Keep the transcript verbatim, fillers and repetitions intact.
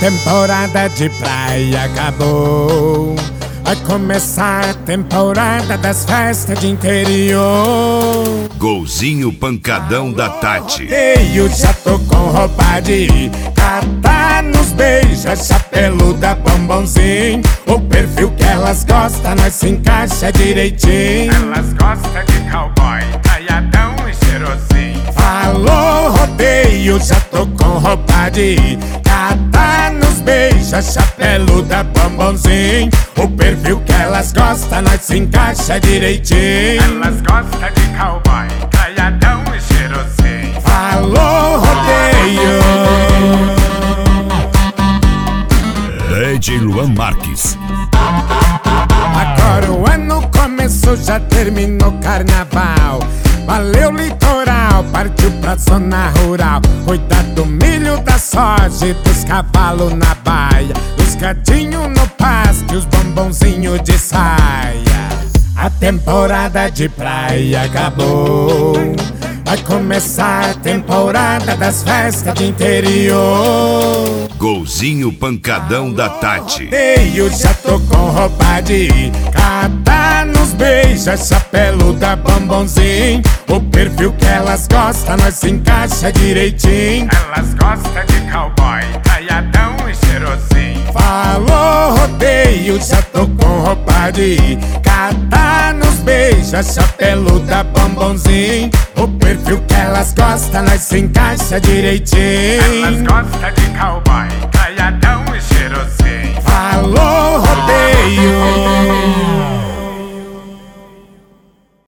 temporada de praia acabou. Vai começar a temporada das festas de interior. Golzinho pancadão da Tati. Eu já tô com roupa de catar nos beija, chapeluda, bombonzinho. O perfil que elas gostam, nós se encaixa direitinho. Elas gostam de cowboy, caiadão e cheirosinho. Falou rodeio, já tô com roupa de catar nos beija, chapeluda, bombonzinho. O perfil que elas gostam, nós se encaixa direitinho. Elas gostam de cowboy, caiadão e cheirosinho. Falou rodeio. D J Luan Marques. Agora o ano começou, já terminou o carnaval. Valeu litoral, partiu pra zona rural. Cuidar do milho, da soja e dos cavalos na baia. Os gatinhos no pasto e os bombonzinhos de saia. A temporada de praia acabou. Vai começar a temporada das festas de interior. Golzinho pancadão da Tati. Eu já tô com roupa de catar nos beija, chapeluda, bombonzinho. O perfil que elas gostam, nós se encaixa direitinho. Elas gostam de cowboy, caiadão e cheirosinho. Falou rodeio, já tô com roupa de catar nos beija, chapeluda, bombonzinho. O perfil que elas gostam, nós se encaixa direitinho. Elas gostam de cowboy, caiadão e cheirosinho. Falou rodeio.